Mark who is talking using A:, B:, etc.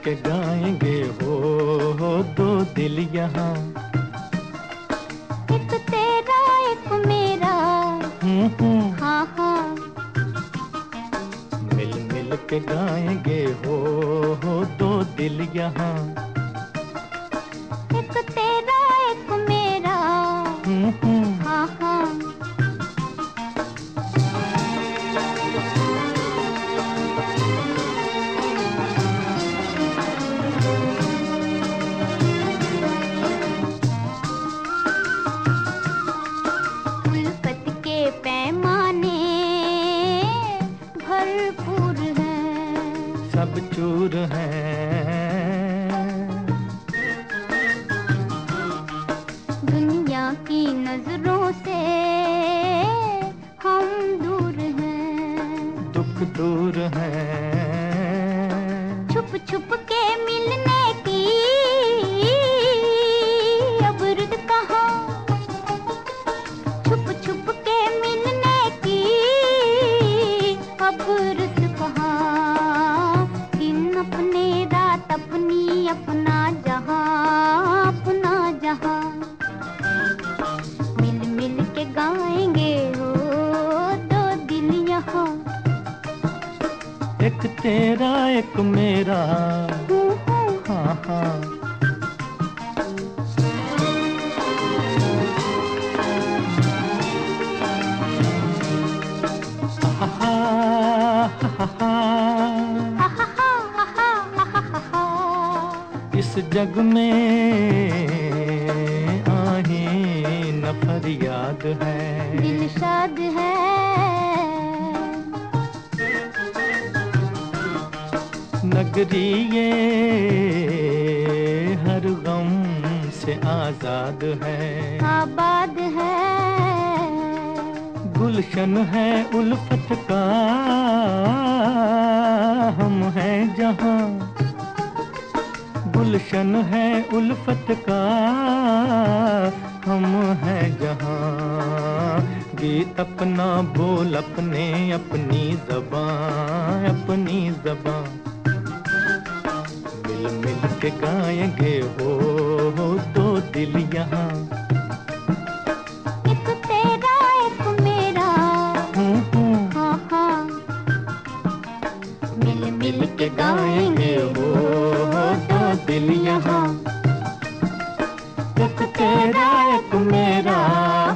A: के गाएंगे हो दो दिल यहाँ।
B: एक तेरा एक मेरा, हाँ हाँ।
A: मिल मिल के गाएंगे हो दो दिल यहाँ।
B: एक तेरा एक मेरा, हाँ हाँ। उल्फत के पैमाने भरपूर हैं,
A: सब चूर हैं।
B: दुनिया की नजरों से हम दूर हैं,
A: दुख दूर हैं।
B: छुप छुप के मिलने की अब रुत कहाँ, छुप छुप के मिलने की अब रुत कहाँ। दिन अपने रात अपनी, अपना जहां अपना जहां। मिल मिल के गाएंगे हो दो दिल यहाँ।
A: एक तेरा एक मेरा, हाँ हाँ। इस जग में आहीन फरियाद है,
B: दिल शाद है।
A: नगरी ये हर गम से आजाद है,
B: आबाद है।
A: गुलशन है उल्फत का हम हैं जहां। गुलशन है उल्फत का हम हैं जहां। गीत अपना बोल अपने, अपनी ज़बान अपनी ज़बान। मिल मिल के गाएंगे हो दो दिल यहाँ।
B: एक तेरा एक मेरा, हाँ हाँ।
A: मिल मिल के गाएंगे हो दो दिल यहाँ। एक तेरा एक मेरा।